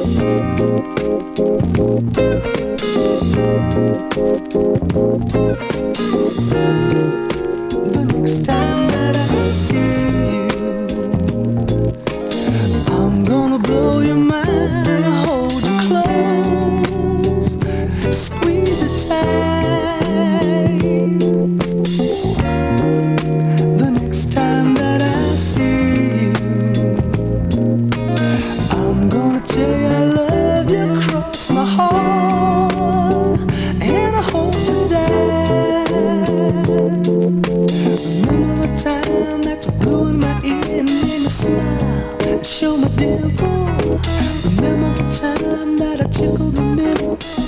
The next time that I see you, I'm gonna blow your mind, hold you close, squeeze you tight. The next time that I see you, I'm gonna tell you I love you across my heart, and I hope to die. Remember the time that you blew in my ear and made me smile and show my dimple. Remember the time that I tickled the middle